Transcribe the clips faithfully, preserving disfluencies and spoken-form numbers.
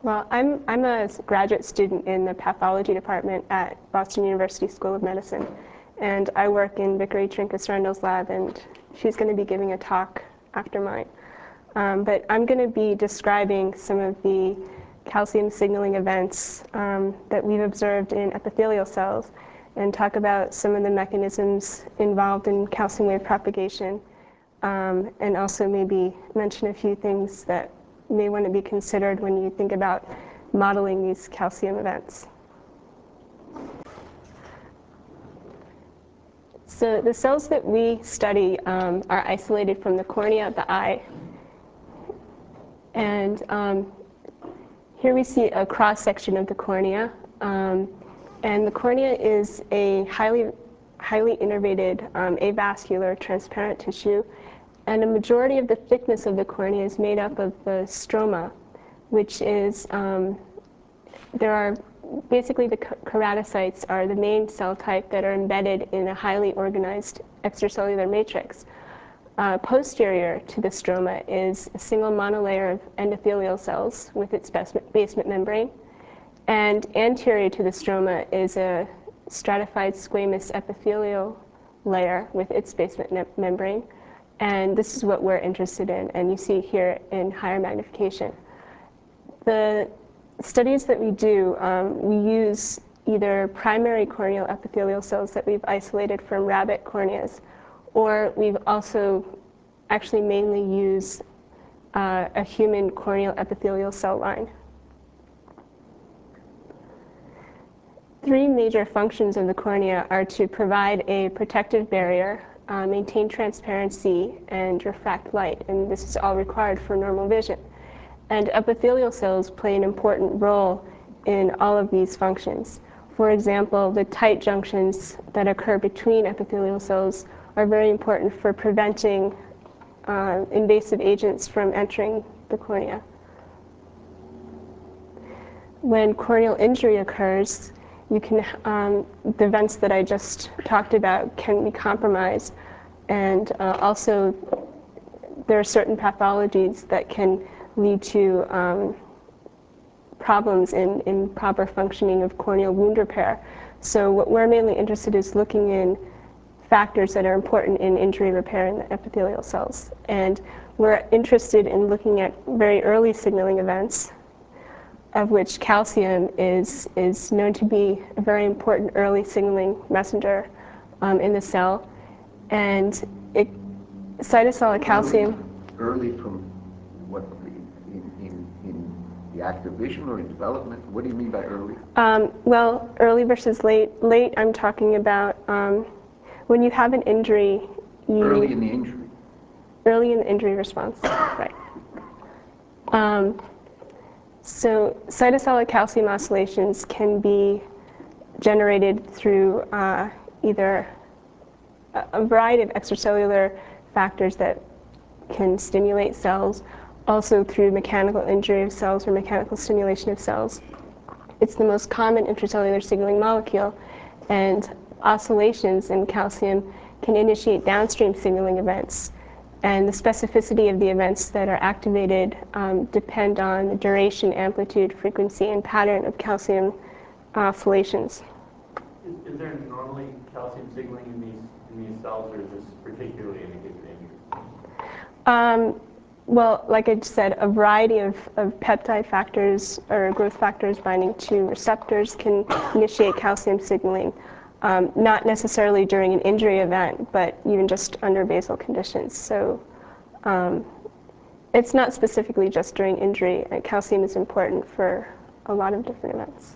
Well, I'm, I'm a graduate student in the pathology department at Boston University School of Medicine. And I work in Vickery Trinkas-Rendle's lab, and she's going to be giving a talk after mine. Um, but I'm going to be describing some of the calcium signaling events um, that we've observed in epithelial cells, and talk about some of the mechanisms involved in calcium wave propagation, um, and also maybe mention a few things that may want to be considered when you think about modeling these calcium events. So the cells that we study um, are isolated from the cornea of the eye. And um, here we see a cross-section of the cornea. Um, and the cornea is a highly, highly innervated um, avascular transparent tissue. And a majority of the thickness of the cornea is made up of the stroma, which is, um, there are, basically the keratocytes are the main cell type that are embedded in a highly organized extracellular matrix. Uh, posterior to the stroma is a single monolayer of endothelial cells with its basement membrane. And anterior to the stroma is a stratified squamous epithelial layer with its basement membrane. And this is what we're interested in, and you see here in higher magnification. The studies that we do, um, we use either primary corneal epithelial cells that we've isolated from rabbit corneas, or we've also actually mainly used uh, a human corneal epithelial cell line. Three major functions of the cornea are to provide a protective barrier, uh, maintain transparency, and refract light, and this is all required for normal vision. And epithelial cells play an important role in all of these functions. For example, the tight junctions that occur between epithelial cells are very important for preventing uh, invasive agents from entering the cornea. When corneal injury occurs, you can, um, the events that I just talked about can be compromised. And uh, also, there are certain pathologies that can lead to um, problems in, in proper functioning of corneal wound repair. So what we're mainly interested in is looking in factors that are important in injury repair in the epithelial cells. And we're interested in looking at very early signaling events, of which calcium is, is known to be a very important early signaling messenger um, in the cell. And it, cytosolic calcium. Early, early from what, in, in, in the active vision or in development? What do you mean by early? Um, well, early versus late. Late, I'm talking about um, when you have an injury. You, early in the injury? Early in the injury response, right. Um, So cytosolic calcium oscillations can be generated through uh, either a, a variety of extracellular factors that can stimulate cells, also through mechanical injury of cells or mechanical stimulation of cells. It's the most common intracellular signaling molecule, and oscillations in calcium can initiate downstream signaling events. And the specificity of the events that are activated um, depend on the duration, amplitude, frequency, and pattern of calcium oscillations. Is, is there normally calcium signaling in these, in these cells, or is this particularly in a given injury? Um, well, like I just said, a variety of, of peptide factors or growth factors binding to receptors can initiate calcium signaling. Um, not necessarily during an injury event, but even just under basal conditions. So um, it's not specifically just during injury. Uh, calcium is important for a lot of different events.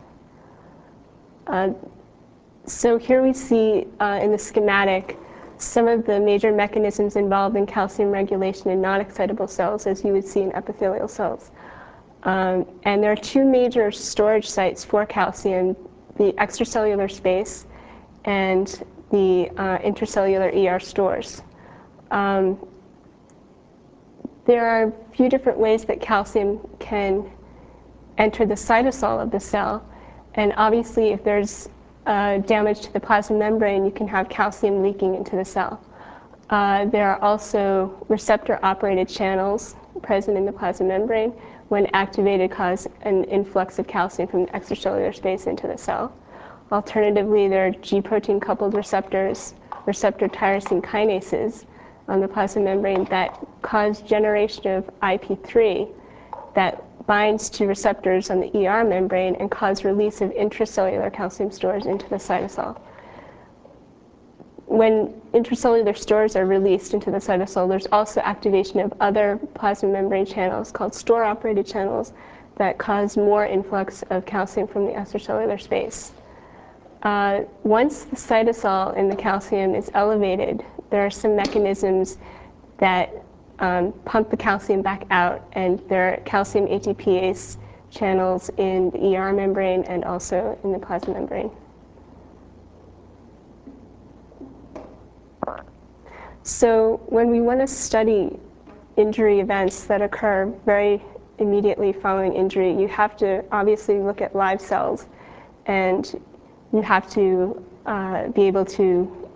Uh, so here we see uh, in the schematic some of the major mechanisms involved in calcium regulation in non-excitable cells, as you would see in epithelial cells. Um, and there are two major storage sites for calcium: the extracellular space and the uh, intracellular E R stores. Um, there are a few different ways that calcium can enter the cytosol of the cell. And obviously, if there's uh, damage to the plasma membrane, you can have calcium leaking into the cell. Uh, there are also receptor-operated channels present in the plasma membrane, when activated, cause an influx of calcium from the extracellular space into the cell. Alternatively, there are G protein coupled receptors, receptor tyrosine kinases on the plasma membrane that cause generation of I P three that binds to receptors on the E R membrane and cause release of intracellular calcium stores into the cytosol. When intracellular stores are released into the cytosol, there's also activation of other plasma membrane channels called store-operated channels that cause more influx of calcium from the extracellular space. Uh, once the cytosol and the calcium is elevated, there are some mechanisms that um, pump the calcium back out, and there are calcium A T Pase channels in the E R membrane and also in the plasma membrane. So when we want to study injury events that occur very immediately following injury, you have to obviously look at live cells, and you have to uh, be able to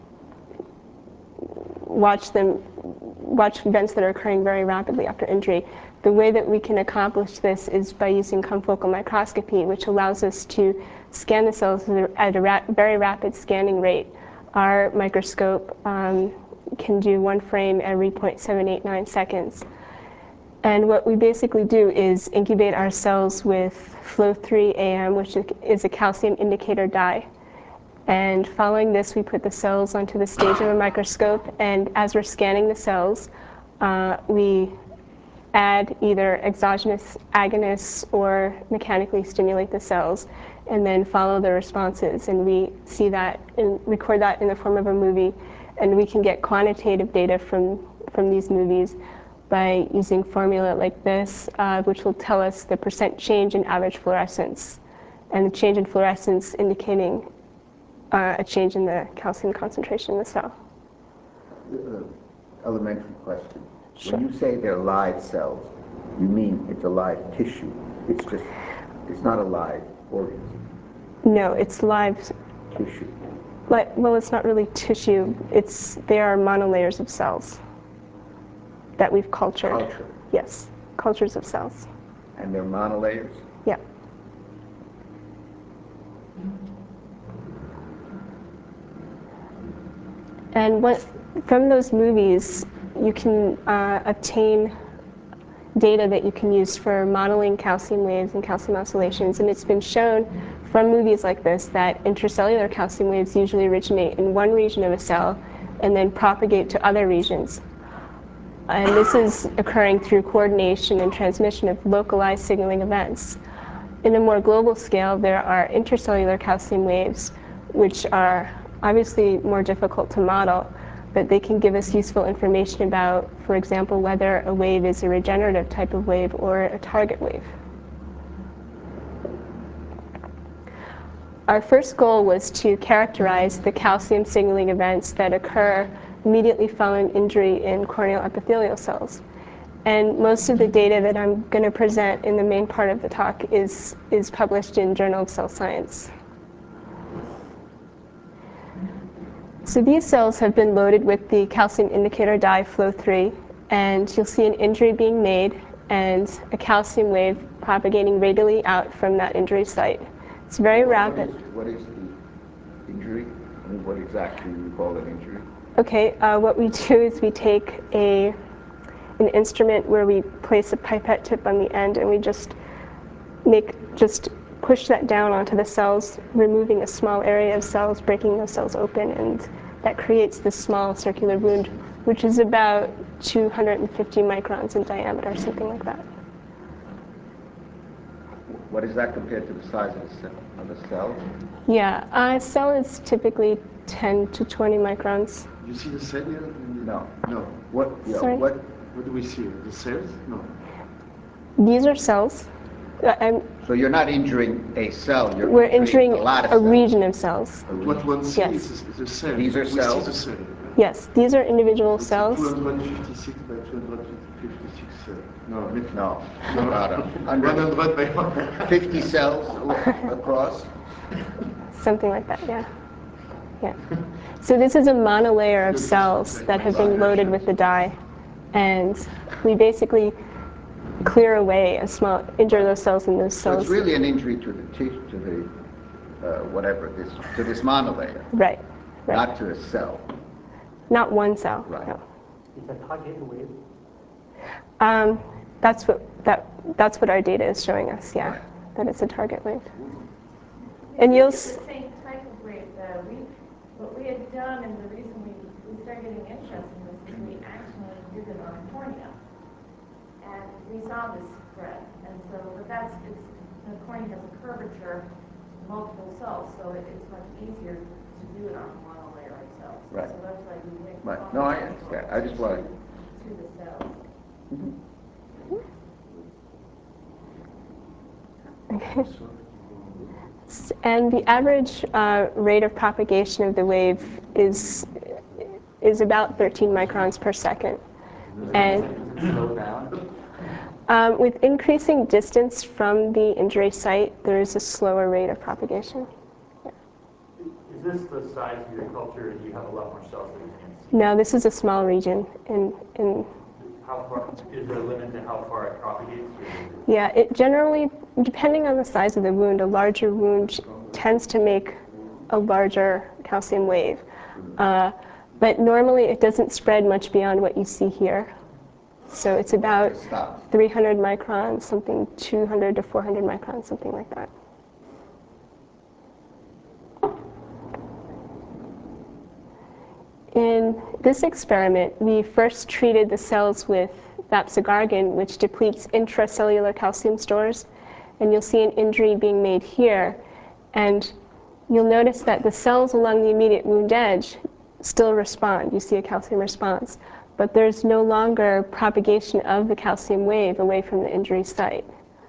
watch them, watch events that are occurring very rapidly after injury. The way that we can accomplish this is by using confocal microscopy, which allows us to scan the cells at a ra very rapid scanning rate. Our microscope um, can do one frame every zero point seven eight nine seconds. And what we basically do is incubate our cells with Flow three A M, which is a calcium indicator dye. And following this, we put the cells onto the stage of a microscope, and as we're scanning the cells, uh, we add either exogenous agonists or mechanically stimulate the cells, and then follow the responses. And we see that and record that in the form of a movie, and we can get quantitative data from, from these movies by using formula like this, uh, which will tell us the percent change in average fluorescence, and the change in fluorescence indicating uh, a change in the calcium concentration in the cell. Uh, elementary question. Sure. When you say they're live cells, you mean it's a live tissue. It's just, it's not a live organism. No, it's live. Tissue. But, well, it's not really tissue. It's, they are monolayers of cells that we've cultured. Culture. Yes, cultures of cells. And they're monolayers? Yeah. And what, from those movies, you can uh, obtain data that you can use for modeling calcium waves and calcium oscillations. And it's been shown from movies like this that intracellular calcium waves usually originate in one region of a cell and then propagate to other regions. And this is occurring through coordination and transmission of localized signaling events. In a more global scale, there are intracellular calcium waves, which are obviously more difficult to model, but they can give us useful information about, for example, whether a wave is a regenerative type of wave or a target wave. Our first goal was to characterize the calcium signaling events that occur immediately following injury in corneal epithelial cells. And most of the data that I'm going to present in the main part of the talk is, is published in Journal of Cell Science. So these cells have been loaded with the calcium indicator dye Flow three, and you'll see an injury being made and a calcium wave propagating radially out from that injury site. It's very rapid. What is, what is the injury? I mean, what exactly do you call an injury? Okay, uh, what we do is we take a, an instrument where we place a pipette tip on the end, and we just make, just push that down onto the cells, removing a small area of cells, breaking those cells open, and that creates this small circular wound, which is about two hundred fifty microns in diameter, something like that. What is that compared to the size of the cell? Of the cell? Yeah, a cell is typically ten to twenty microns. You see the cell here? No. No. What? Yeah, Sorry? what? What do we see? The cells? No. These are cells. Uh, I'm, So you're not injuring a cell. You're we're injuring a lot of a cells. region of cells. But what one sees Yes. is, is a cell. These are we cells? see the cell. Yes, these are individual It's cells. two hundred fifty-six by two hundred fifty-six cells. No, No. no. About a one hundred by one hundred. fifty cells across. Something like that, yeah. Yeah. So this is a monolayer of cells that have been loaded with the dye. And we basically clear away a small, injure those cells in those So cells. it's really an injury to the tissue, to the, uh, whatever, this, to this monolayer. Right, right. Not to a cell. Not one cell. Right. No. Is that target wave? Um, that's what that that's what our data is showing us. Yeah, Right. that it's a target wave. And you'll It's s- the same type of wave, though. We, what we had done, and the reason we, we started getting interested in this is we actually did it on cornea. And we saw this spread. And so, but that's, it's, the cornea has a curvature, multiple cells, so it, it's much easier to do it on a monolayer of cells. Right. So that's why we went Right. from No, I the understand. I just wanted- to the cells. and the average uh, rate of propagation of the wave is is about thirteen microns per second. And Does it slow down? um, with increasing distance from the injury site, there is a slower rate of propagation. Is this the size of your culture and you have a lot more cells that you can see? No, this is a small region. In, in How far, is there a limit to how far it propagates? Or is it- yeah, it generally, depending on the size of the wound, a larger wound tends to make a larger calcium wave. Uh, but normally it doesn't spread much beyond what you see here. So it's about Just stop. three hundred microns, something two hundred to four hundred microns, something like that. In this experiment, we first treated the cells with vapsigargan, which depletes intracellular calcium stores. And you'll see an injury being made here. And you'll notice that the cells along the immediate wound edge still respond. You see a calcium response. But there's no longer propagation of the calcium wave away from the injury site.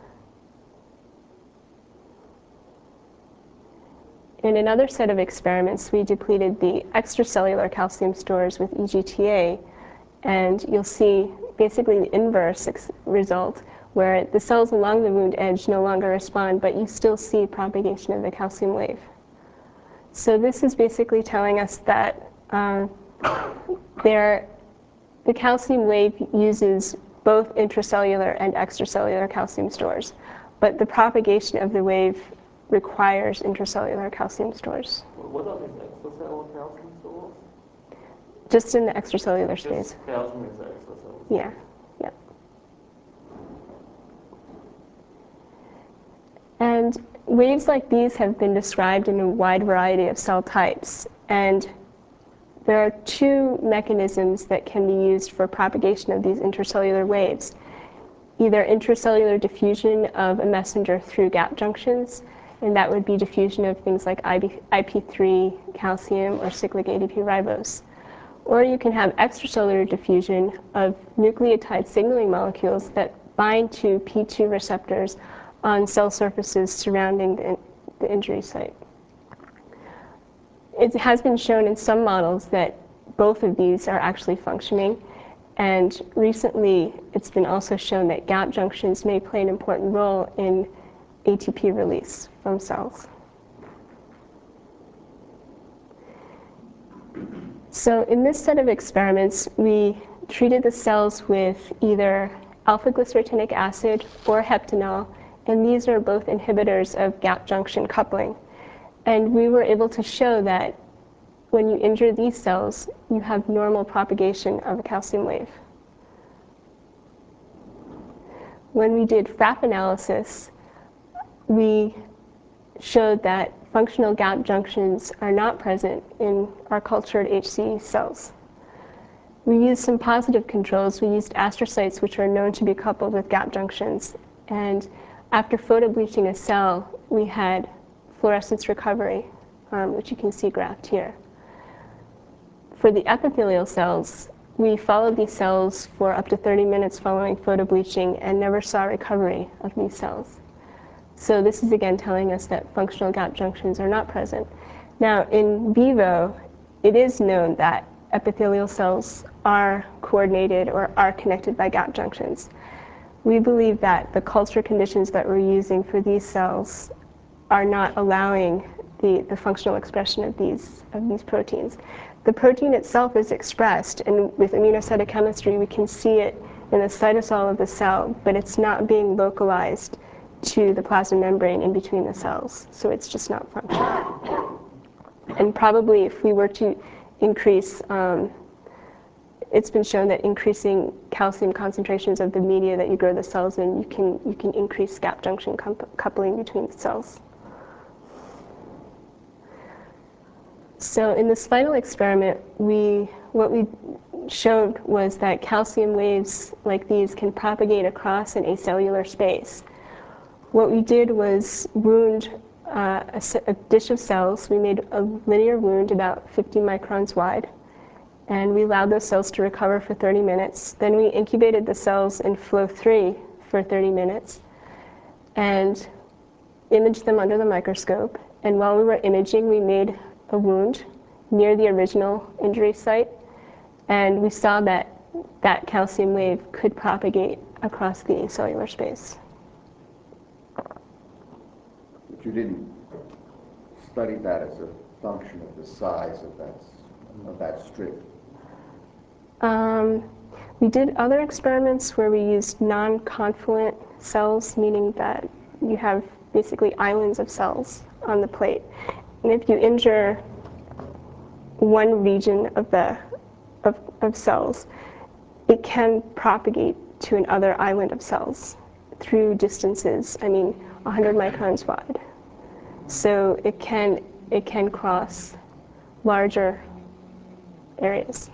In another set of experiments, we depleted the extracellular calcium stores with E G T A, and you'll see basically the inverse ex- result, where the cells along the wound edge no longer respond, but you still see propagation of the calcium wave. So this is basically telling us that uh, there, the calcium wave uses both intracellular and extracellular calcium stores, but the propagation of the wave requires intracellular calcium stores, What are these extracellular calcium stores? just in the extracellular space. Just calcium is extracellular. Yeah, yeah. And waves like these have been described in a wide variety of cell types. And there are two mechanisms that can be used for propagation of these intracellular waves. Either intracellular diffusion of a messenger through gap junctions, and that would be diffusion of things like I P three, calcium, or cyclic A D P ribose. Or you can have extracellular diffusion of nucleotide signaling molecules that bind to P two receptors on cell surfaces surrounding the, in- the injury site. It has been shown in some models that both of these are actually functioning. And recently, it's been also shown that gap junctions may play an important role in A T P release from cells. So in this set of experiments, we treated the cells with either alpha-glycyrrhetinic acid or heptanol, and these are both inhibitors of gap junction coupling. And we were able to show that when you injure these cells, you have normal propagation of a calcium wave. When we did F A P analysis, we showed that functional gap junctions are not present in our cultured H C cells. We used some positive controls. We used astrocytes, which are known to be coupled with gap junctions. And after photobleaching a cell, we had fluorescence recovery, um, which you can see graphed here. For the epithelial cells, we followed these cells for up to thirty minutes following photobleaching and never saw recovery of these cells. So this is again telling us that functional gap junctions are not present. Now, in vivo, it is known that epithelial cells are coordinated or are connected by gap junctions. We believe that the culture conditions that we're using for these cells are not allowing the, the functional expression of these, of these proteins. the protein itself is expressed, and with immunocytochemistry we can see it in the cytosol of the cell, but it's not being localized to the plasma membrane in between the cells, so it's just not functional. And probably if we were to increase, um, it's been shown that increasing calcium concentrations of the media that you grow the cells in, you can, you can increase gap junction coupling between the cells. So in this final experiment, we, what we showed was that calcium waves like these can propagate across an acellular space. What we did was wound uh, a, a dish of cells. We made a linear wound about fifty microns wide, and we allowed those cells to recover for thirty minutes. Then we incubated the cells in flow three for thirty minutes and imaged them under the microscope. And while we were imaging, we made a wound near the original injury site, and we saw that that calcium wave could propagate across the acellular space. But you didn't study that as a function of the size of that, of that strip. Um, we did other experiments where we used non-confluent cells, meaning that you have basically islands of cells on the plate. And if you injure one region of the of, of cells, it can propagate to another island of cells through distances, I mean, one hundred microns wide. So it can, it can cross larger areas.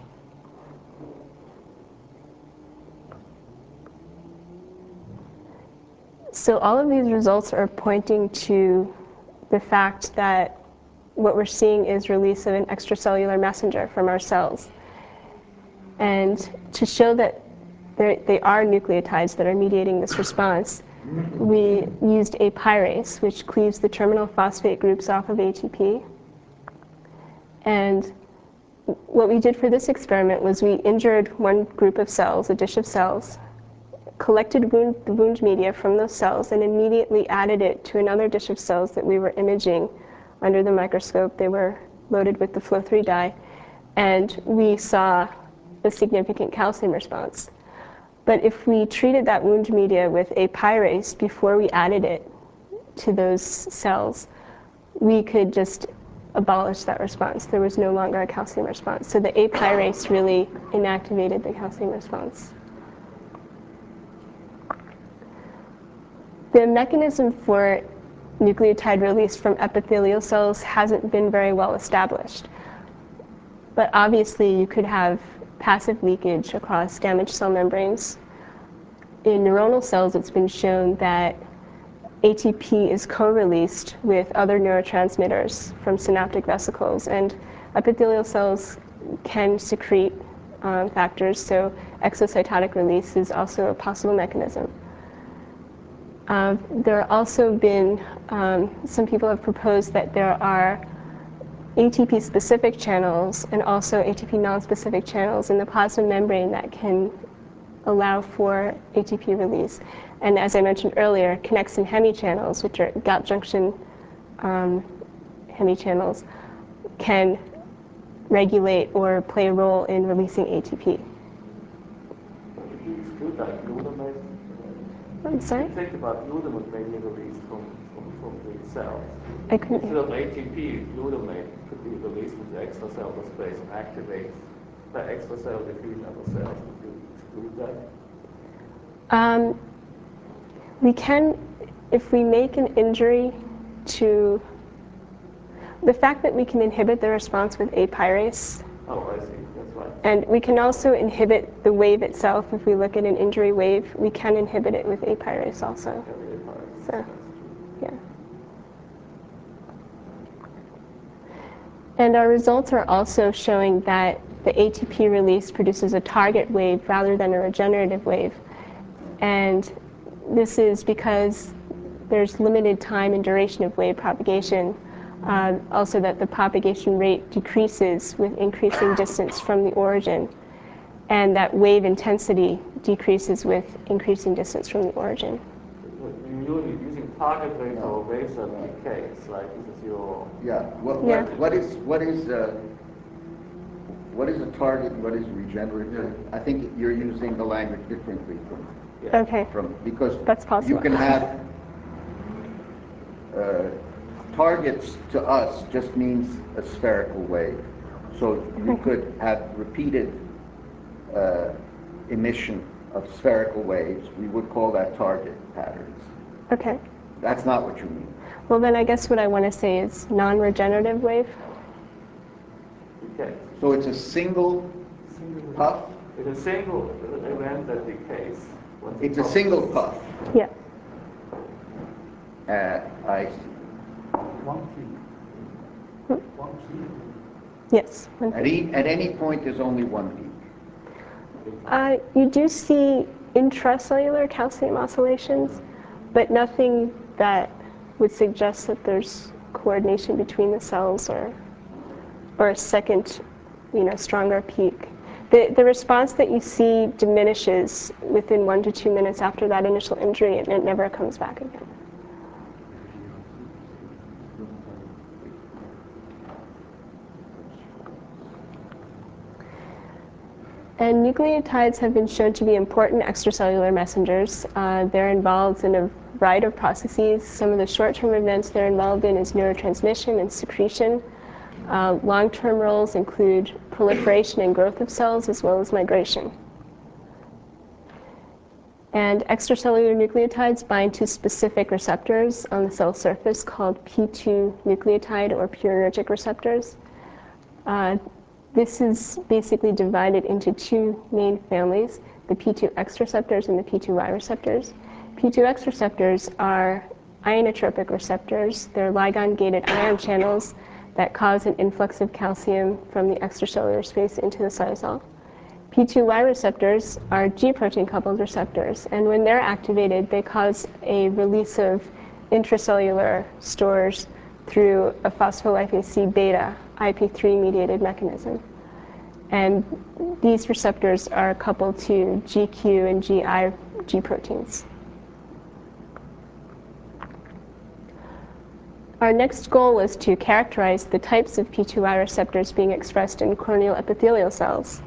So all of these results are pointing to the fact that what we're seeing is release of an extracellular messenger from our cells. And to show that they are nucleotides that are mediating this response, we used a pyrase, which cleaves the terminal phosphate groups off of A T P. And what we did for this experiment was we injured one group of cells, a dish of cells, collected wound, the wound media from those cells, and immediately added it to another dish of cells that we were imaging under the microscope. They were loaded with the flow three dye, and we saw a significant calcium response. But if we treated that wound media with a pyrase before we added it to those cells, we could just abolish that response. There was no longer a calcium response. So the apyrase really inactivated the calcium response. The mechanism for nucleotide release from epithelial cells hasn't been very well established. But obviously you could have passive leakage across damaged cell membranes. In neuronal cells, it's been shown that A T P is co-released with other neurotransmitters from synaptic vesicles, and epithelial cells can secrete um, factors, so exocytotic release is also a possible mechanism. Uh, there have also been, um, some people have proposed that there are A T P-specific channels and also A T P non-specific channels in the plasma membrane that can allow for A T P release. And as I mentioned earlier, connexin hemichannels, which are gap junction um, hemichannels, can regulate or play a role in releasing A T P. If you exclude that glutamate, I'm sorry? you think about glutamate being released from, from, from the cells. I couldn't Instead hear. of A T P, glutamate could be released into extracellular space and activate the extracellular diffusion of the cells. Would you exclude that? Um, we can, if we make an injury to, the fact that we can inhibit the response with apyrase, Oh, I see. That's right. and we can also inhibit the wave itself. If we look at an injury wave, we can inhibit it with apyrase also. So, yeah. And our results are also showing that the A T P release produces a target wave rather than a regenerative wave. And this is because there's limited time and duration of wave propagation. Uh, also that the propagation rate decreases with increasing distance from the origin, and that wave intensity decreases with increasing distance from the origin. You're using target rate for waves at decay. It's like this is your... Yeah. What, Yeah. what, what is, what is, uh, what is a target and what is regenerative? I think you're using the language differently from, Yeah. Okay, from because That's possible. you can have uh, targets to us just means a spherical wave. So you could have repeated uh, emission of spherical waves. We would call that target patterns. okay. That's not what you mean. Well, then I guess what I want to say is non-regenerative wave. Okay. So it's a single puff. It's a single event that decays. Once it It's a passes. single puff. Yeah. Uh, I see. One peak. One peak. Yes. one At, e- at any point, there's only one peak. Uh, you do see intracellular calcium oscillations, but nothing that would suggest that there's coordination between the cells or, or a second, you know, stronger peak. The, the response that you see diminishes within one to two minutes after that initial injury, and it never comes back again. And nucleotides have been shown to be important extracellular messengers. Uh, they're involved in a variety of processes. Some of the short-term events they're involved in is neurotransmission and secretion. Uh, long-term roles include proliferation and growth of cells, as well as migration. And extracellular nucleotides bind to specific receptors on the cell surface called P two nucleotide or purinergic receptors. Uh, This is basically divided into two main families, the P two X receptors and the P two Y receptors. P two X receptors are ionotropic receptors. They're ligand-gated ion channels that cause an influx of calcium from the extracellular space into the cytosol. P two Y receptors are G-protein coupled receptors, and when they're activated, they cause a release of intracellular stores through a phospholipase C beta I P three mediated mechanism. And these receptors are coupled to G Q and G I G proteins. Our next goal was to characterize the types of P two Y receptors being expressed in corneal epithelial cells.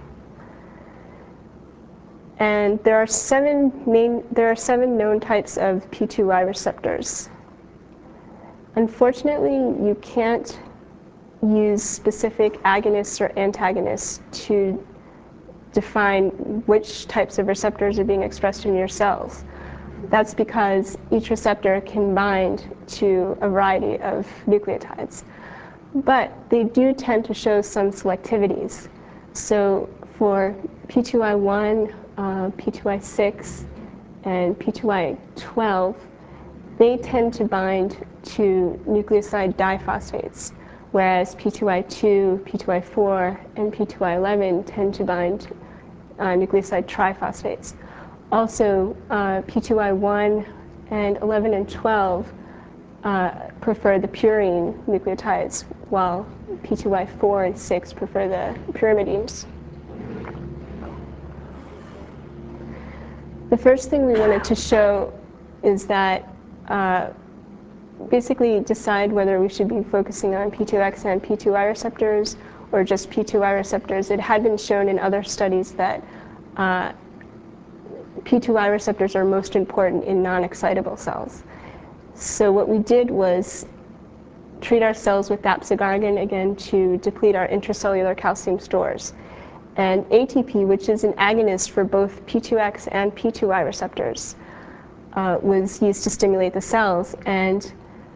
And there are seven main, there are seven known types of P two Y receptors. Unfortunately, you can't use specific agonists or antagonists to define which types of receptors are being expressed in your cells. That's because each receptor can bind to a variety of nucleotides. But they do tend to show some selectivities. So for P two Y one, uh, P two Y six, and P two Y twelve, they tend to bind to nucleoside diphosphates, whereas P two Y two, P two Y four, and P two Y eleven tend to bind uh, nucleoside triphosphates. Also, uh, P two Y one and eleven and twelve uh, prefer the purine nucleotides, while P two Y four and six prefer the pyrimidines. The first thing we wanted to show is that uh, basically decide whether we should be focusing on P two X and P two Y receptors or just P two Y receptors. It had been shown in other studies that uh, P two Y receptors are most important in non-excitable cells. So what we did was treat our cells with dapsogardin, again, to deplete our intracellular calcium stores. And A T P, which is an agonist for both P two X and P two Y receptors, uh, was used to stimulate the cells. And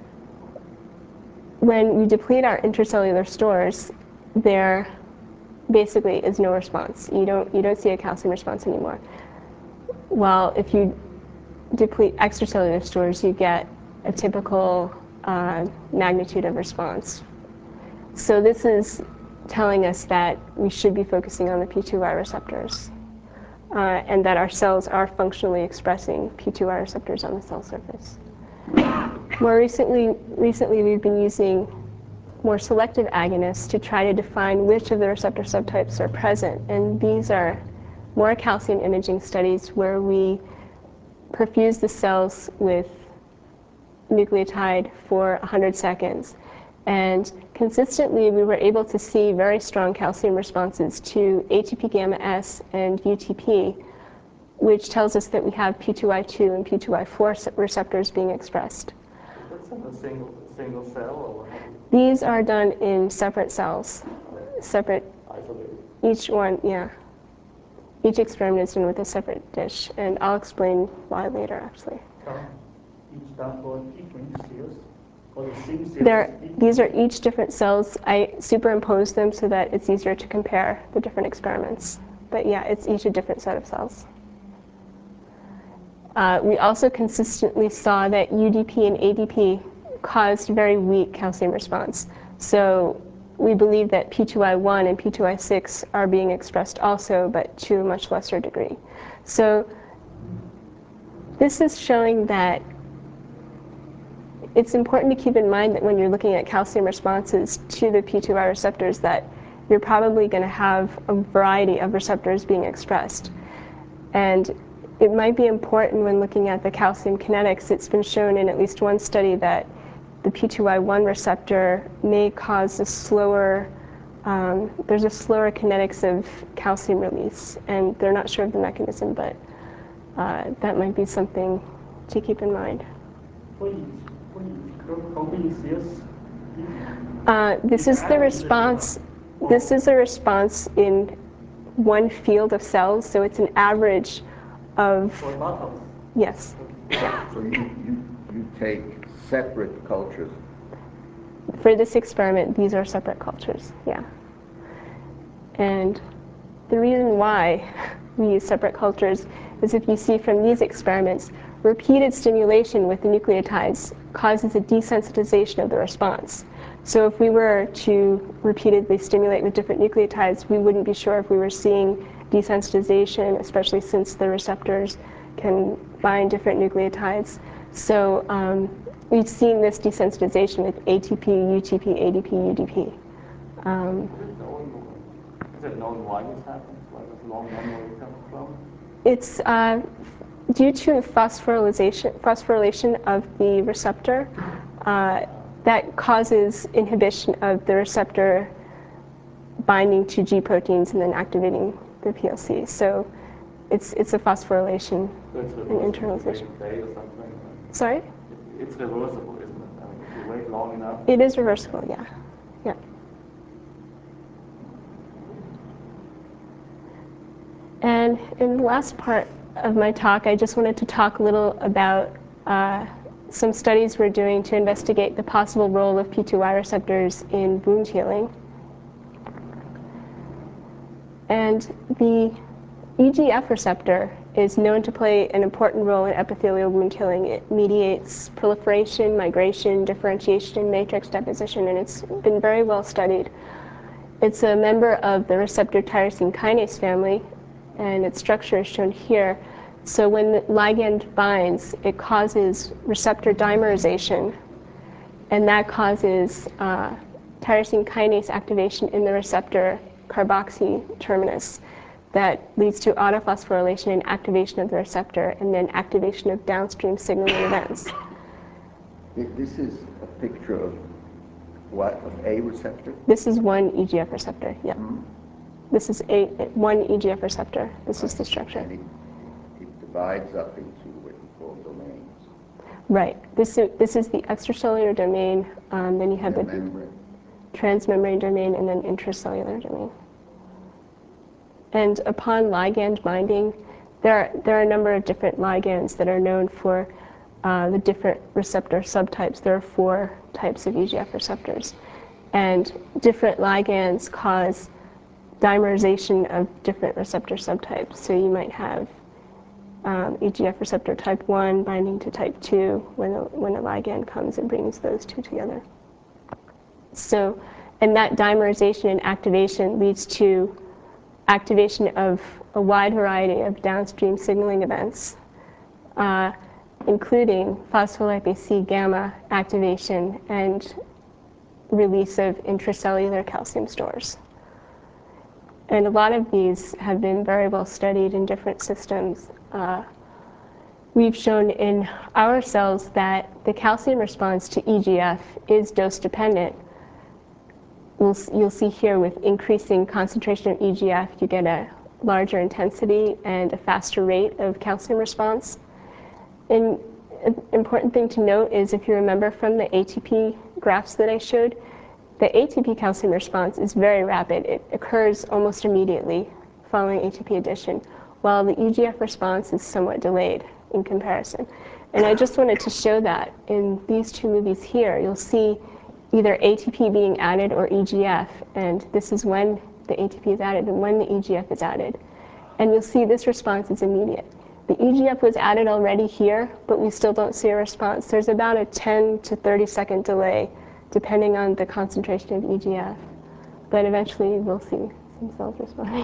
when we deplete our intracellular stores, there basically is no response. You don't, you don't see a calcium response anymore. While if you deplete extracellular stores, you get a typical uh, magnitude of response. So this is telling us that we should be focusing on the P two Y receptors, uh, and that our cells are functionally expressing P two Y receptors on the cell surface. More recently, recently we've been using more selective agonists to try to define which of the receptor subtypes are present, and these are more calcium imaging studies where we perfuse the cells with nucleotide for one hundred seconds. And consistently, we were able to see very strong calcium responses to A T P gamma S and U T P, which tells us that we have P two Y two and P two Y four receptors being expressed. That's in a single, single cell, or how do These are done in separate cells, separate, you isolate it? each one, yeah. Each experiment is done with a separate dish, and I'll explain why later, actually. So each done for different cells, or the same cells? They're, these are each different cells. I superimposed them so that it's easier to compare the different experiments. But yeah, it's each a different set of cells. Uh, we also consistently saw that U D P and A D P caused very weak calcium response. So we believe that P two Y one and P two Y six are being expressed also, but to a much lesser degree. So this is showing that it's important to keep in mind that when you're looking at calcium responses to the P two Y receptors, that you're probably going to have a variety of receptors being expressed. And it might be important when looking at the calcium kinetics. It's been shown in at least one study that the P two Y one receptor may cause a slower, um, there's a slower kinetics of calcium release. And they're not sure of the mechanism, but uh, that might be something to keep in mind. For each, for each, how many cells? Uh, this is the response. This is a response in one field of cells, so it's an average of, For a lot of. yes. So you, you, you take separate cultures. For this experiment, these are separate cultures, yeah. And the reason why we use separate cultures is if you see from these experiments, repeated stimulation with the nucleotides causes a desensitization of the response. So if we were to repeatedly stimulate with different nucleotides, we wouldn't be sure if we were seeing desensitization, especially since the receptors can bind different nucleotides. So um, we've seen this desensitization with A T P, U T P, A D P, U D P. Um, Is it known, is it known why this happens? Why this long memory comes from? it's uh, due to phosphorylation, phosphorylation of the receptor uh, that causes inhibition of the receptor binding to G proteins and then activating the P L C. So it's it's a phosphorylation So it's and reversible internalization. day or something? Sorry? It, it's reversible, isn't it? I mean, if you wait long enough. It is reversible, yeah. Yeah. And in the last part of my talk, I just wanted to talk a little about uh, some studies we're doing to investigate the possible role of P two Y receptors in wound healing. And the E G F receptor is known to play an important role in epithelial wound healing. It mediates proliferation, migration, differentiation, and matrix deposition, and it's been very well studied. It's a member of the receptor tyrosine kinase family, and its structure is shown here. So when the ligand binds, it causes receptor dimerization, and that causes uh, tyrosine kinase activation in the receptor carboxy terminus. That leads to autophosphorylation and activation of the receptor, and then activation of downstream signaling events. This is a picture of what? Of a receptor? This is one E G F receptor, yeah. Mm-hmm. This is a one E G F receptor. This is the structure. And it, it divides up into what you call domains. Right. This is, this is the extracellular domain. Um, then you have The the membrane. transmembrane domain and then intracellular domain. And upon ligand binding, there are, there are a number of different ligands that are known for uh, the different receptor subtypes. There are four types of E G F receptors. And different ligands cause dimerization of different receptor subtypes. So you might have um, E G F receptor type one binding to type two. When a, when a ligand comes, it brings those two together. So, and that dimerization and activation leads to activation of a wide variety of downstream signaling events, uh, including phospholipase C gamma activation and release of intracellular calcium stores. And a lot of these have been very well studied in different systems. Uh, we've shown in our cells that the calcium response to E G F is dose dependent, we'll, you'll see here with increasing concentration of E G F, you get a larger intensity and a faster rate of calcium response. And an important thing to note is, if you remember from the A T P graphs that I showed, the A T P calcium response is very rapid. It occurs almost immediately following A T P addition, while the E G F response is somewhat delayed in comparison. And I just wanted to show that in these two movies here, you'll see either A T P being added or E G F, and this is when the A T P is added and when the E G F is added. And you'll see this response is immediate. The E G F was added already here, but we still don't see a response. There's about a ten to thirty second delay, depending on the concentration of E G F. But eventually we'll see some cells responding.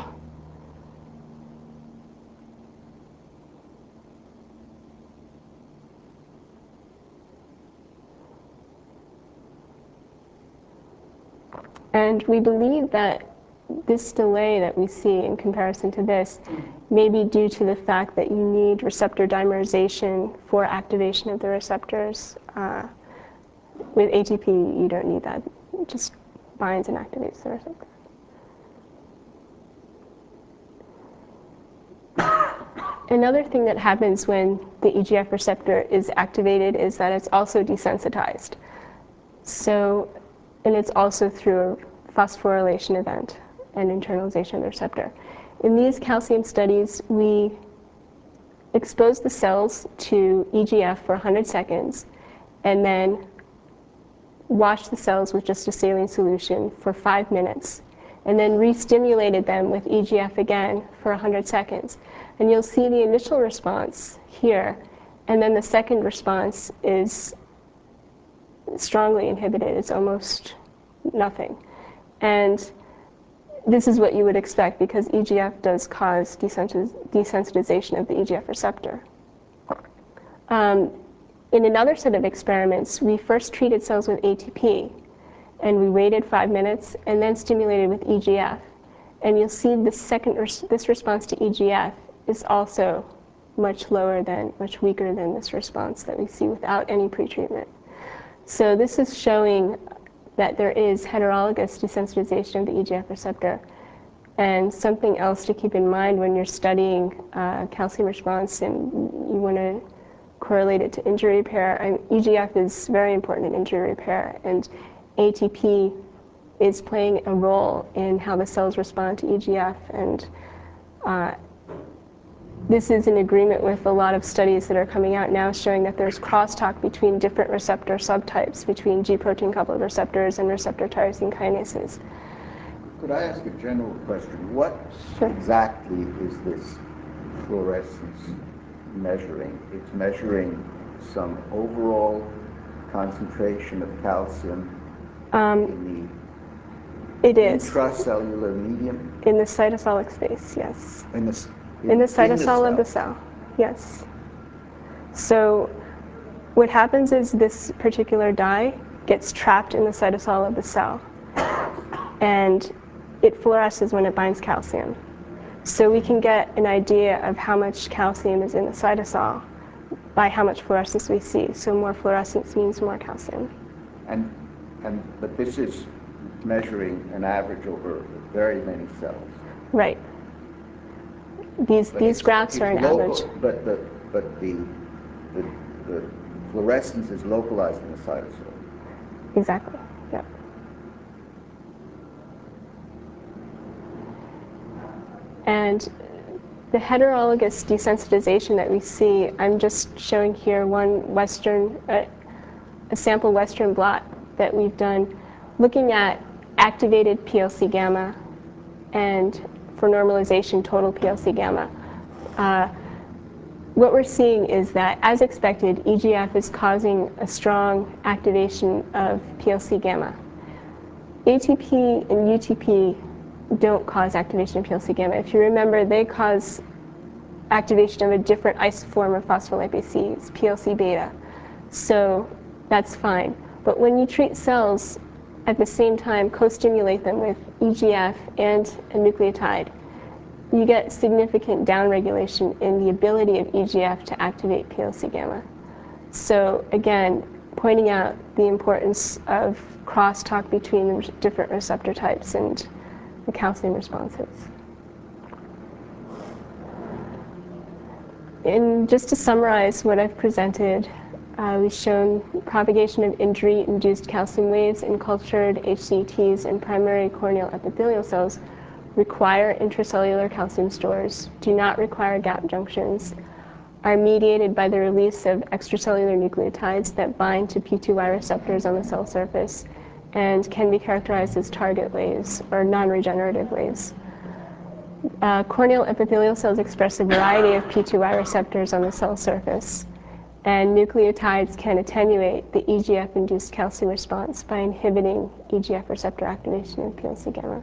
And we believe that this delay that we see in comparison to this may be due to the fact that you need receptor dimerization for activation of the receptors. Uh, with A T P, you don't need that. It just binds and activates the receptor. Another thing that happens when the E G F receptor is activated is that it's also desensitized. So, and it's also through a phosphorylation event and internalization of the receptor. In these calcium studies, we expose the cells to E G F for one hundred seconds and then wash the cells with just a saline solution for five minutes and then re-stimulated them with E G F again for one hundred seconds. And you'll see the initial response here, and then the second response is strongly inhibited. It's almost nothing. And this is what you would expect, because E G F does cause desensitization of the E G F receptor. Um, in another set of experiments, we first treated cells with A T P, and we waited five minutes and then stimulated with E G F. And you'll see the second res this response to E G F is also much lower than, much weaker than this response that we see without any pretreatment. So this is showing that there is heterologous desensitization of the E G F receptor. And something else to keep in mind when you're studying uh, calcium response and you want to correlate it to injury repair, and E G F is very important in injury repair, and A T P is playing a role in how the cells respond to E G F. And uh, this is in agreement with a lot of studies that are coming out now showing that there's crosstalk between different receptor subtypes, between G protein coupled receptors and receptor tyrosine kinases. Could I ask a general question? What Sure. exactly is this fluorescence measuring? It's measuring some overall concentration of calcium Um, in it the is. intracellular medium? In the cytosolic space, yes. In the, In, in the cytosol of the cell, yes. So what happens is this particular dye gets trapped in the cytosol of the cell, and it fluoresces when it binds calcium. So we can get an idea of how much calcium is in the cytosol by how much fluorescence we see. So more fluorescence means more calcium. And, and but this is measuring an average over very many cells. Right. These, But these it's, graphs it's are an local, average. But, the, but the, the, the fluorescence is localized in the cytosol. Exactly, yeah. And the heterologous desensitization that we see, I'm just showing here one Western, uh, a sample Western blot that we've done looking at activated P L C gamma and for normalization total P L C gamma. Uh, what we're seeing is that, as expected, E G F is causing a strong activation of P L C gamma. A T P and U T P don't cause activation of P L C gamma. If you remember, they cause activation of a different isoform of phospholipase C, it's P L C beta. So that's fine. But when you treat cells at the same time, co-stimulate them with E G F and a nucleotide, you get significant downregulation in the ability of E G F to activate P L C gamma. So again, zero pointing out the importance of crosstalk between the different receptor types and the calcium responses. And just to summarize what I've presented, uh, we've shown propagation of injury-induced calcium waves in cultured H C Ts and primary corneal epithelial cells require intracellular calcium stores, do not require gap junctions, are mediated by the release of extracellular nucleotides that bind to P two Y receptors on the cell surface, and can be characterized as target waves or non-regenerative waves. Uh, corneal epithelial cells express a variety of P two Y receptors on the cell surface, and nucleotides can attenuate the E G F-induced calcium response by inhibiting E G F receptor activation in P L C gamma.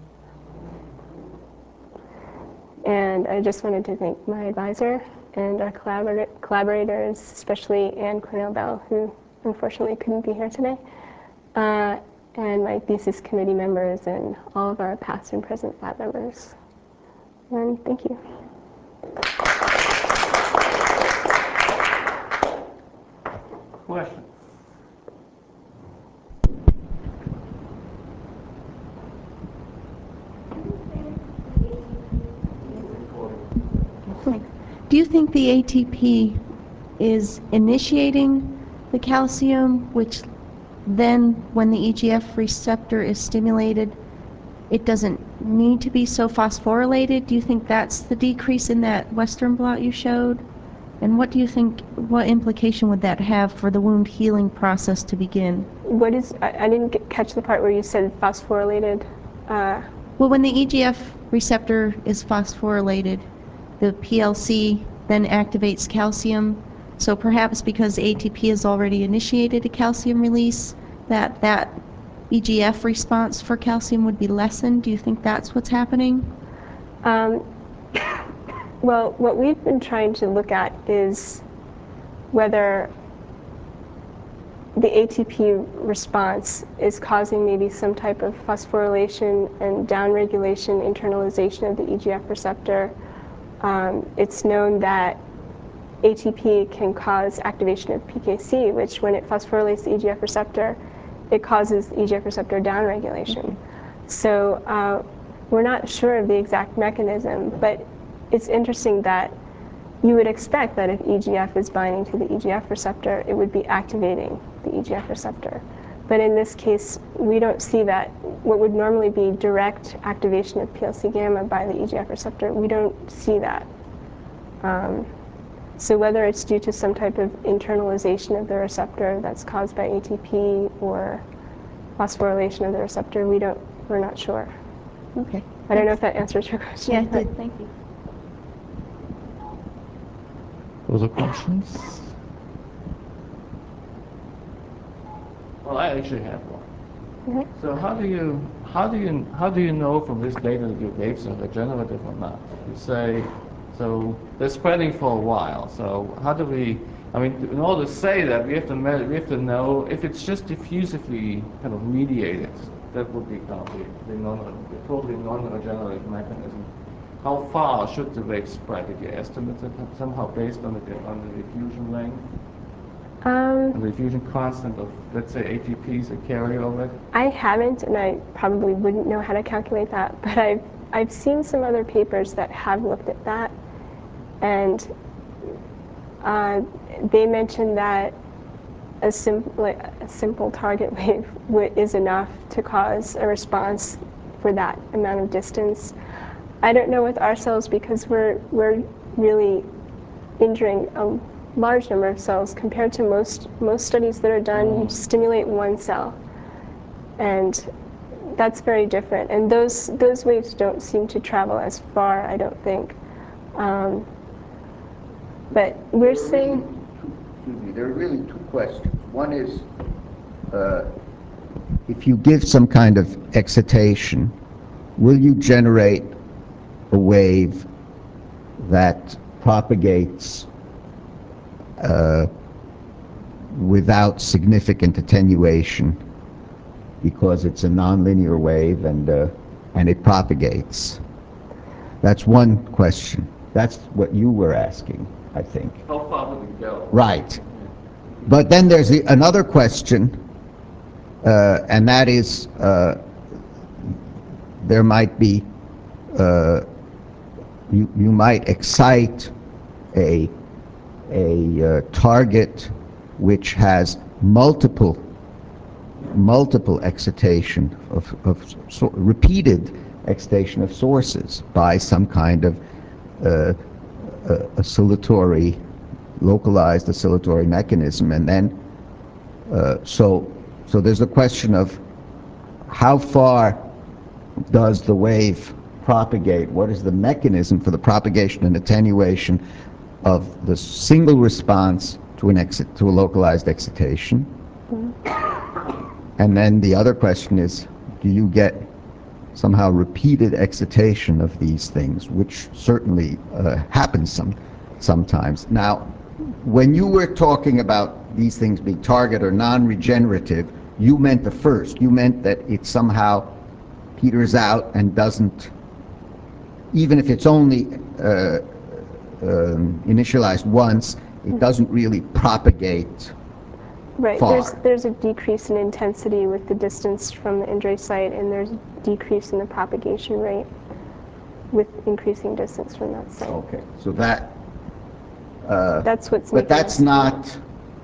And I just wanted to thank my advisor and our collabor collaborators, especially Anne Cornell Bell, who unfortunately couldn't be here today, uh, and my thesis committee members and all of our past and present lab members. And thank you. Questions? Do you think the A T P is initiating the calcium, which then, when the E G F receptor is stimulated, it doesn't need to be so phosphorylated? Do you think that's the decrease in that Western blot you showed? And what do you think, what implication would that have for the wound healing process to begin? What is, I, I didn't get, catch the part where you said phosphorylated. Uh, Well, when the E G F receptor is phosphorylated, the P L C then activates calcium. So perhaps because A T P has already initiated a calcium release, that that E G F response for calcium would be lessened. Do you think that's what's happening? Um, well, what we've been trying to look at is whether the A T P response is causing maybe some type of phosphorylation and downregulation, internalization of the E G F receptor. Um, it's known that A T P can cause activation of P K C, which when it phosphorylates the E G F receptor, it causes the E G F receptor downregulation. Mm-hmm. So uh, we're not sure of the exact mechanism, but it's interesting that you would expect that if E G F is binding to the E G F receptor, it would be activating the E G F receptor. But in this case, we don't see that. What would normally be direct activation of P L C gamma by the E G F receptor, we don't see that. Um, so whether it's due to some type of internalization of the receptor that's caused by A T P or phosphorylation of the receptor, we don't, we're not sure. Okay. I don't know if that answers your question. Yeah, it did. Thank you. Other questions? Well, I actually have one. Mm-hmm. So how do you how do you how do you know from this data that your waves are regenerative or not? You say, so they're spreading for a while. So how do we? I mean, in order to say that, we have to measure, we have to know if it's just diffusively kind of mediated. That would be kind of the, the non the totally non-regenerative mechanism. How far should the wave spread? Did you estimate it somehow based on the on the diffusion length? Um, And the diffusion constant of, let's say, A T P is a carryover? I haven't, and I probably wouldn't know how to calculate that, but I've, I've seen some other papers that have looked at that, and uh, they mentioned that a, sim like a simple target wave w is enough to cause a response for that amount of distance. I don't know with our cells because we're, we're really injuring a large number of cells compared to most most studies that are done. You stimulate one cell, and that's very different. And those those waves don't seem to travel as far, I don't think. Um, but we're saying. Excuse me. There are really two questions. One is, uh, if you give some kind of excitation, will you generate a wave that propagates Uh, without significant attenuation, because it's a nonlinear wave and uh, and it propagates? That's one question. That's what you were asking, I think. How far would it go? Right. but then there's the, another question, uh, and that is uh, there might be, uh, you, you might excite a, a uh, target which has multiple multiple excitation of, of so repeated excitation of sources by some kind of uh, uh, oscillatory, localized oscillatory mechanism, and then uh, so so there's a question of how far does the wave propagate? What is the mechanism for the propagation and attenuation of the single response to an exit to a localized excitation? And then the other question is, do you get somehow repeated excitation of these things, which certainly uh, happens some, sometimes. Now, when you were talking about these things being target or non-regenerative, you meant the first. You meant that it somehow peters out and doesn't, even if it's only uh, um, initialized once, it doesn't really propagate. Right, far. there's there's a decrease in intensity with the distance from the injury site, and there's a decrease in the propagation rate with increasing distance from that site. Okay, so that. Uh, that's what's. But that's not.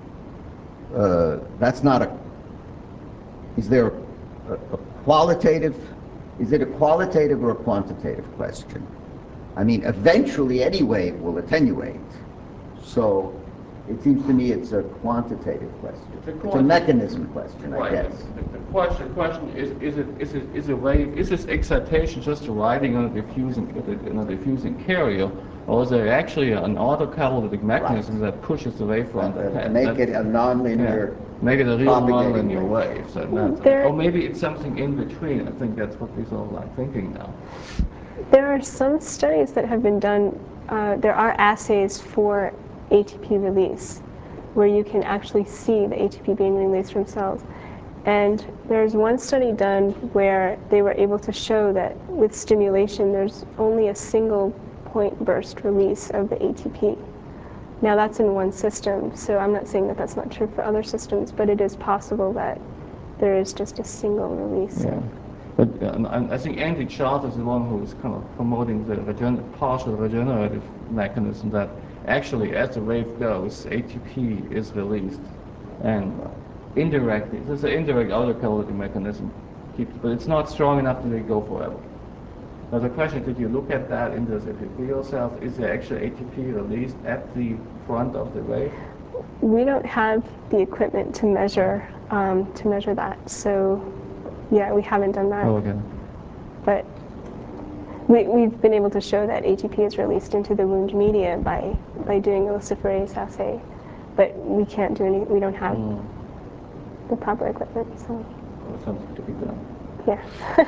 Uh, that's not a. Is there a, a qualitative? Is it a qualitative or a quantitative question? I mean, eventually, anyway, it will attenuate. So. It seems to me it's a quantitative question. It's a, it's a mechanism question, right. I guess. The, the question, the question is: Is it is it is a wave? Is this excitation just riding on a diffusing on a diffusing carrier, or is there actually an autocatalytic mechanism right. that pushes the wavefront uh, ahead? Make that, it a nonlinear. Yeah, make it a real nonlinear wave. wave. So that's, or maybe it's something in between. I think that's what we're all like thinking now. There are some studies that have been done. Uh, there are assays for A T P release, where you can actually see the A T P being released from cells. And there's one study done where they were able to show that with stimulation, there's only a single point burst release of the A T P. Now that's in one system, so I'm not saying that that's not true for other systems, but it is possible that there is just a single release. Yeah. But uh, I think Andy Charles is the one who is kind of promoting the regen partial regenerative mechanism that actually, as the wave goes, A T P is released, and indirectly, there's an indirect autocatalytic mechanism, keeps, but it's not strong enough to make it go forever. Now the question: did you look at that in those epithelial cells? Is there actually A T P released at the front of the wave? We don't have the equipment to measure um, to measure that, so yeah, we haven't done that. Oh, okay. But we, we've been able to show that A T P is released into the wound media by by doing a luciferase assay, but we can't do any. We don't have mm. the proper equipment, so. Well, something to be done. Yeah.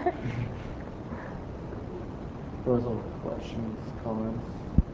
Further questions, comments?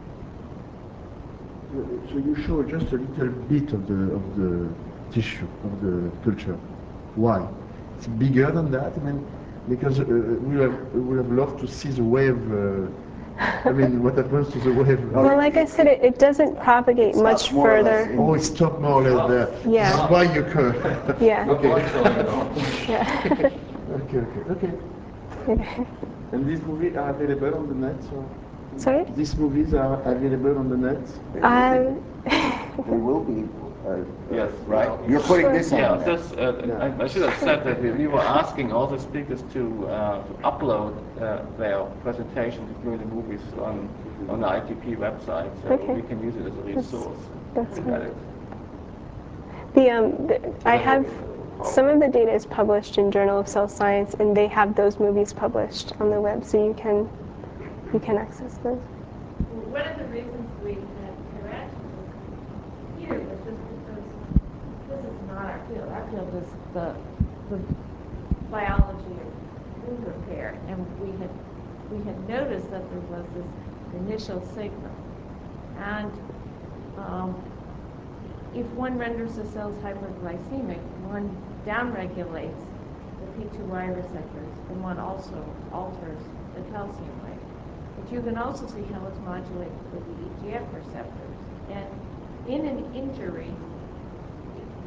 So you show just a little bit of the of the tissue of the culture. Why? It's bigger than that. I mean, because uh, we have we have loved to see the wave. Uh, I mean, what happens to the wave? Well, like I said, it, it doesn't propagate it much further. Oh, it stopped more or less oh. there. Yeah. That's why you could. Yeah. Okay. Yeah. okay. Okay. Okay. And these movies are available on the net, so. Sorry? These movies are available on the net? Um, they will be. Uh, yes, right? You're putting sure. this on yeah, there. this, uh, yeah. I, I should have said that we, we were asking all the speakers to, uh, to upload uh, their presentations, including the movies, on, on the I T P website, so okay. we can use it as a resource. That's, that's fine. The, um, the, I have, some of the data is published in Journal of Cell Science, and they have those movies published on the web, so you can you can access those. One of the reasons we had interactions here was just because this is not our field. Our field is the, the biology of wound repair, and we had we had noticed that there was this initial signal, and um, if one renders the cells hyperglycemic, one downregulates the P two Y receptors, and one also alters the calcium rate. But you can also see how it's modulated with the E G F receptors. And in an injury,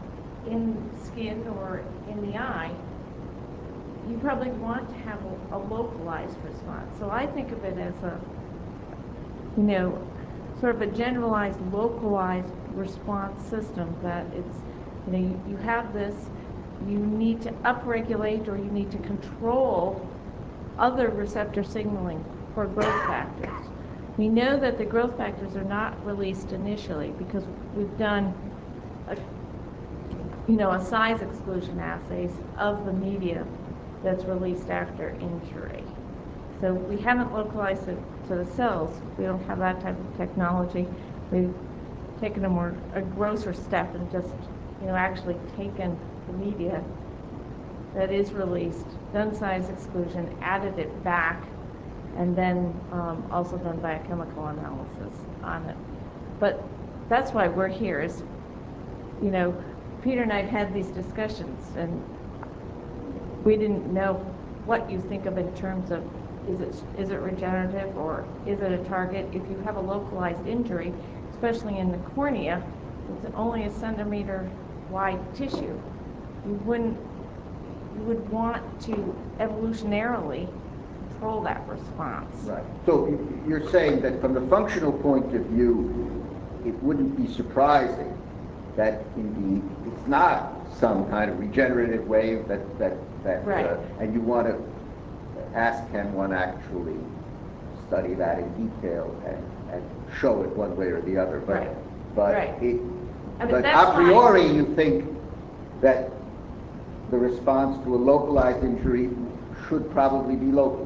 in skin or in the eye, you probably want to have a, a localized response. So I think of it as a, you know, sort of a generalized, localized response system that it's, you know, you, you have this, you need to upregulate or you need to control other receptor signaling for growth factors. We know that the growth factors are not released initially because we've done, a, you know, a size exclusion assays of the media that's released after injury. So we haven't localized it to the cells. We don't have that type of technology. We've taken a more a grosser step and just, you know, actually taken the media that is released, done size exclusion, added it back, and then um, also done biochemical analysis on it. But that's why we're here is, you know, Peter and I have had these discussions and we didn't know what you think of in terms of is it is it regenerative or is it a target? If you have a localized injury, especially in the cornea, it's only a centimeter wide tissue. You wouldn't you would want to evolutionarily control that response. Right. So you're saying that from the functional point of view, it wouldn't be surprising that indeed it's not some kind of regenerative wave that that that right. uh, and you want to ask can one actually study that in detail and, and show it one way or the other, but right. but right. it I mean, but that's a priori fine. you think that the response to a localized injury should probably be local.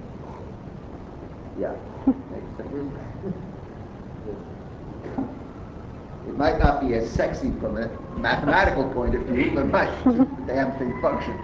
Yeah. It might not be as sexy from a mathematical point of view, but might keep the damn thing function.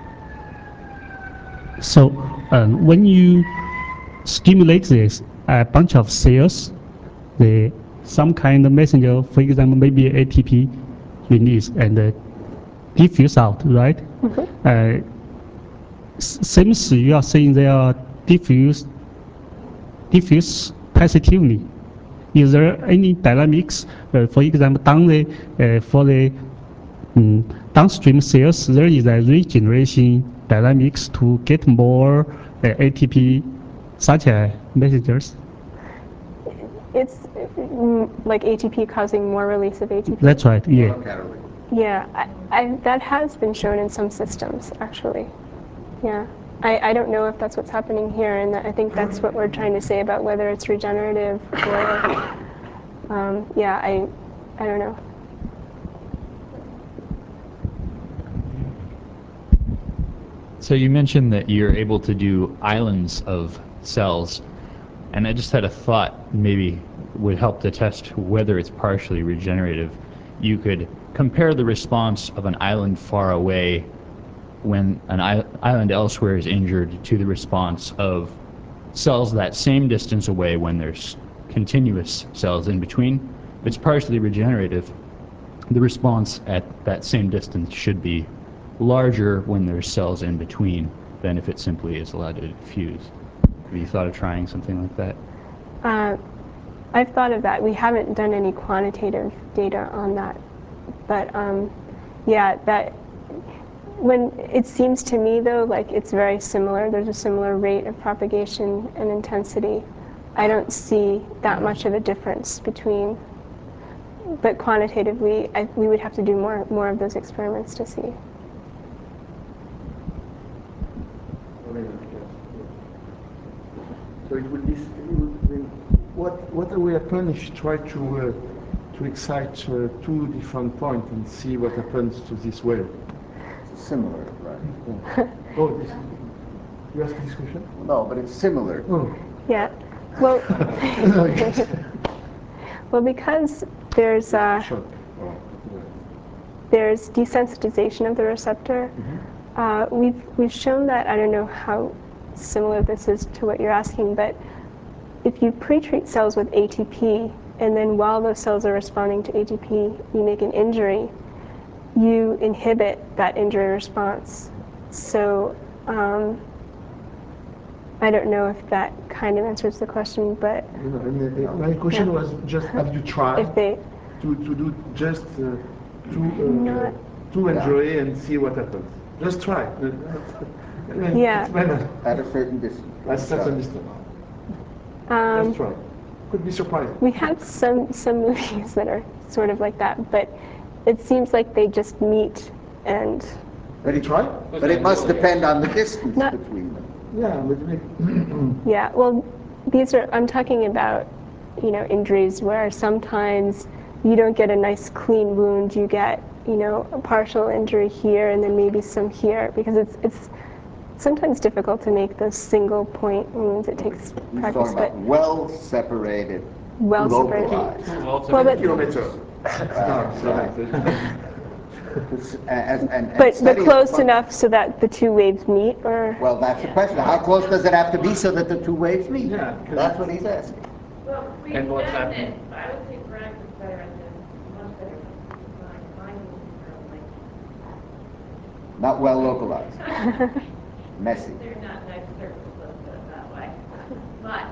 So um, when you stimulate this a bunch of cells, the some kind of messenger, for example, maybe A T P release and uh, diffuse out, right? Mm-hmm. Uh, seems you are saying they are diffuse, diffuse positively. Is there any dynamics, uh, for example, down the, uh, for the um, downstream cells, there is a regeneration dynamics to get more uh, A T P such as messengers? It's mm, like A T P causing more release of A T P? That's right, yeah. Yeah, I, I, that has been shown in some systems, actually. Yeah. I, I don't know if that's what's happening here, and I think that's what we're trying to say about whether it's regenerative or, um, yeah, I, I don't know. So you mentioned that you're able to do islands of cells, and I just had a thought maybe would help to test whether it's partially regenerative. You could compare the response of an island far away when an island elsewhere is injured to the response of cells that same distance away when there's continuous cells in between. If it's partially regenerative, the response at that same distance should be larger when there's cells in between than if it simply is allowed to diffuse. Have you thought of trying something like that? Uh, I've thought of that. We haven't done any quantitative data on that. But um, yeah, that when it seems to me though, like it's very similar. There's a similar rate of propagation and intensity. I don't see that much of a difference between, but quantitatively, I, we would have to do more more of those experiments to see. So it would be, it would, what what will happen if you try to uh, to excite uh, two different points and see what happens to this wave? It's similar, right? Yeah. Oh, this, you ask this question? No, but it's similar. Oh. Yeah. Well. Well, because there's uh, there's desensitization of the receptor. Mm-hmm. uh, we've we've shown that. I don't know how similar this is to what you're asking, but if you pre-treat cells with A T P and then while those cells are responding to A T P, you make an injury, you inhibit that injury response. So um, I don't know if that kind of answers the question, but no, no, uh, my question no. was just: have you tried if they, to to do just uh, to uh, not, to Yeah. enjoy and see what happens. Just try. Yeah. It's better. At a certain distance. from At a each certain other. distance. Um, Just try. Could be surprising. we have some some movies that are sort of like that, but it seems like they just meet and But it, Try? but it must depend on the distance Not- between them. Yeah, but maybe. yeah. Well, these are I'm talking about, you know, injuries where sometimes you don't get a nice clean wound. You get, you know, a partial injury here and then maybe some here, because it's it's sometimes difficult to make those single point wounds. It takes He's practice, talking but about well separated, well separated. localized. Well, but, Kilometer. Uh, So right. that's- And, and, and but, but study of close fun- enough so that the two waves meet, or Well, that's the question. How close does it have to be so that the two waves meet? Yeah, 'cause- That's what he's asking. Well, we've And what's done happening? it. I would say Bragg is better at this, much better at design. Mine is really, Not well localized. Messy. they're not nice surfaces, let's put it that way. But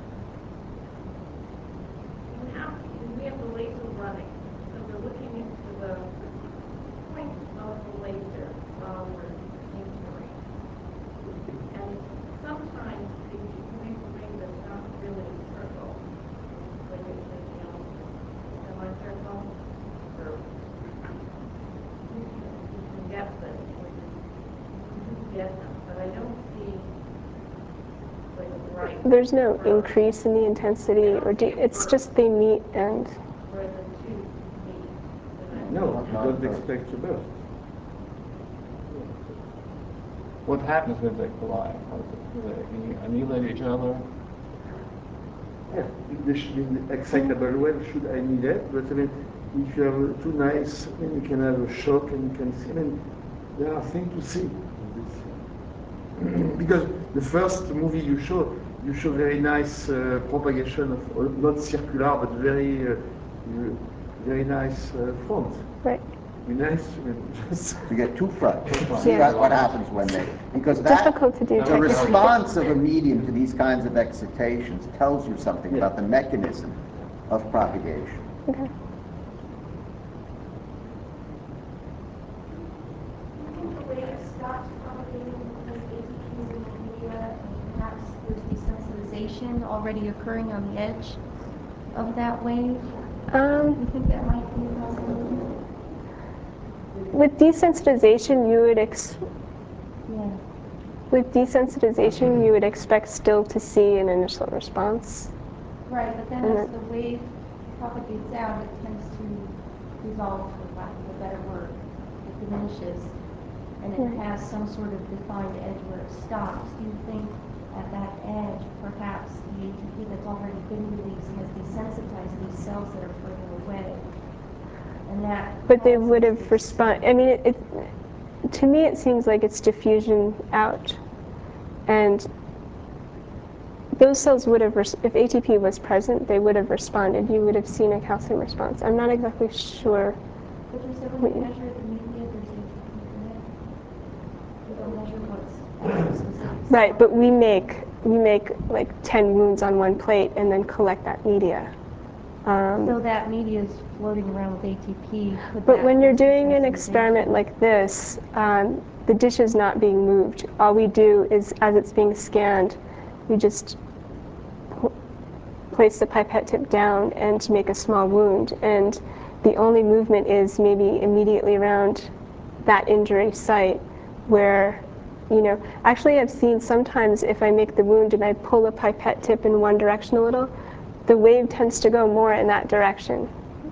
you have, we have the laser running, so we're looking into the point of the laser while we're injuring. And sometimes if you make a ring that's not really a circle, like it's a, you know, semicircle, or you can, you can get this, which is, you can get them, but I don't see like a bright. there's no curve increase in the intensity, or de- it's just they meet and where the two meet. No, you don't expect to burst. What happens when they collide? How does it- Do they annihilate each other? Yeah, they should be excitable well, should I need it, but I mean, if you have two nice, I mean, you can have a shock and you can see, I mean, there are things to see. Because the first movie you show, you show very nice uh, propagation of, uh, not circular, but very, uh, uh, very nice uh, front. right. Be nice, I mean, just You get two fronts. See Yeah. what, what happens when they, because that, Difficult to do the technically. response of a medium to these kinds of excitations tells you something Yeah. about the mechanism of propagation. Okay. I think the wave stops propagating because A T P is in the media, and perhaps there's desensitization already occurring on the edge of that wave. Um, You think that might be a possibility? with desensitization, you would ex- Yeah. with desensitization, you would expect still to see an initial response. Right, but then And as it- the wave propagates out, it tends to resolve, for lack of a better word. It diminishes, and it Right. has some sort of defined edge where it stops. Do you think at that edge, perhaps the A T P that's already been released has desensitized these cells that are further away? And that But they causes would have this- responded. I mean, it, it, to me, it seems like it's diffusion out. And those cells would have, res- if A T P was present, they would have responded. You would have seen a calcium response. I'm not exactly sure. But you said when you measure the media, there's A T P in it. You don't measure what's specific. Right, but we make we make like ten wounds on one plate and then collect that media. Um, So that media is floating around with A T P. Could But that when you're cause doing an desensitization? experiment like this, um, the dish is not being moved. All we do is, as it's being scanned, we just pl- place the pipette tip down and make a small wound. And the only movement is maybe immediately around that injury site where, you know, actually I've seen sometimes if I make the wound and I pull the pipette tip in one direction a little, the wave tends to go more in that direction.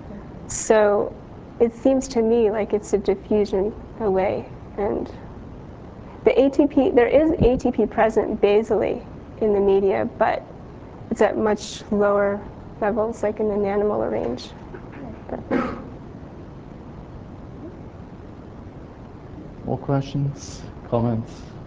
So it seems to me like it's a diffusion away. And the A T P, there is A T P present basally in the media, but it's at much lower levels, like in the nanomolar range. But More questions, comments?